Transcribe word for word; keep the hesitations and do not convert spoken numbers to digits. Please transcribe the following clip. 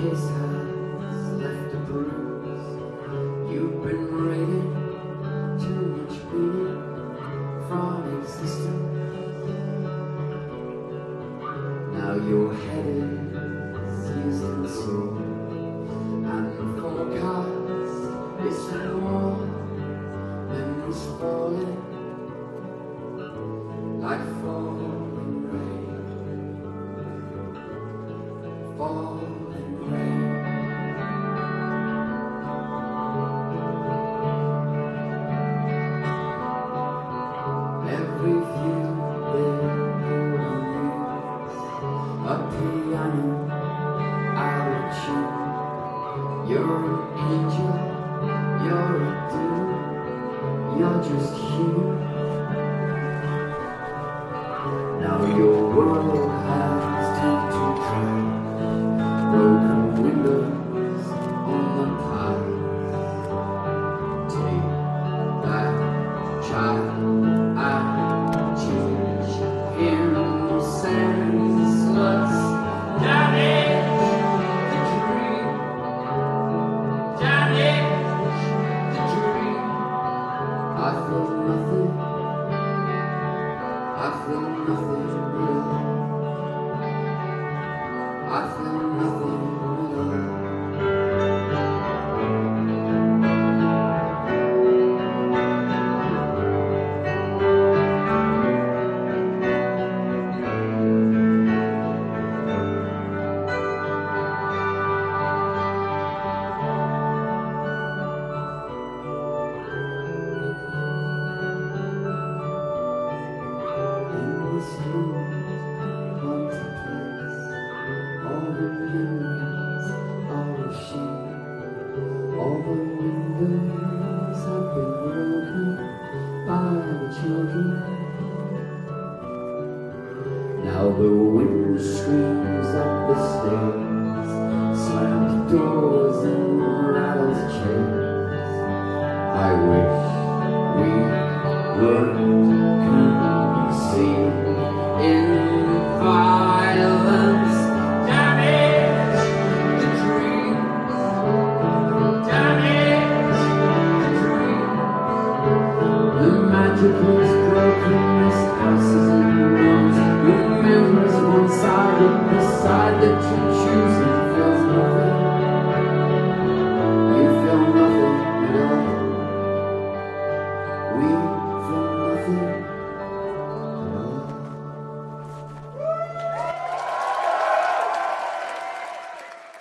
kiss has left a bruise. You've been rated too much meaning from existence. Now your head is used and sore, and the forecast is for more. Memories falling like falling rain, falling rain. Every view billboard on news, a piano out of tune. You're an angel, you're a dude, you're just human. Now your world has turned to dry, broken windows on the pile. Take that child, I change him senseless. Damage the dream, damage the dream. I feel nothing, I feel nothing real. I feel nothing real. All the windows have been broken by the children. Now the wind screams up the stairs, slams doors and rattles chairs. I wish we were concealed in violence. Damage the dreams, damage the dreams. The magical